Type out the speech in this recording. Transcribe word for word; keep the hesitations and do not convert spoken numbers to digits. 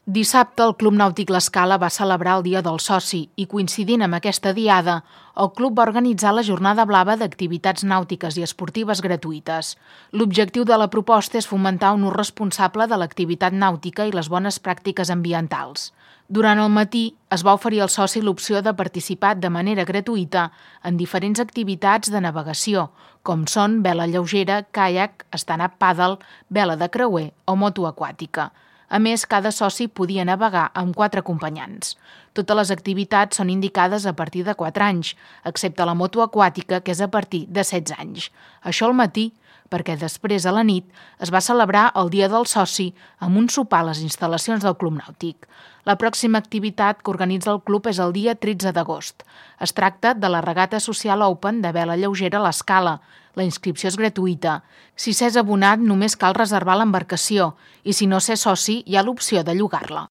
Dissabte, el Club Nàutic L'Escala va celebrar el Dia del Soci i, coincidint amb aquesta diada, el club va organitzar la Jornada Blava d'activitats nàutiques i esportives gratuïtes. L'objectiu de la proposta és fomentar un ús responsable de l'activitat nàutica i les bones pràctiques ambientals. Durant el matí es va oferir al soci l'opció de participar de manera gratuïta en diferents activitats de navegació, com són vela lleugera, caiac, stand-up paddle, vela de creuer o moto aquàtica. A més, cada soci podia navegar amb quatre acompanyants. Totes les activitats són indicades a partir de quatre anys, excepte la moto aquàtica, que és a partir de setze anys. Això al matí, perquè després a la nit es va celebrar el Dia del Soci amb un sopar a les instal·lacions del Club Nàutic. La pròxima activitat que organitza el club és el dia tretze d'agost. Es tracta de la regata social Open de vela lleugera a l'Escala. La inscripció és gratuïta. Si s'és abonat, només cal reservar l'embarcació i si no s'és soci, hi ha l'opció de llogar-la.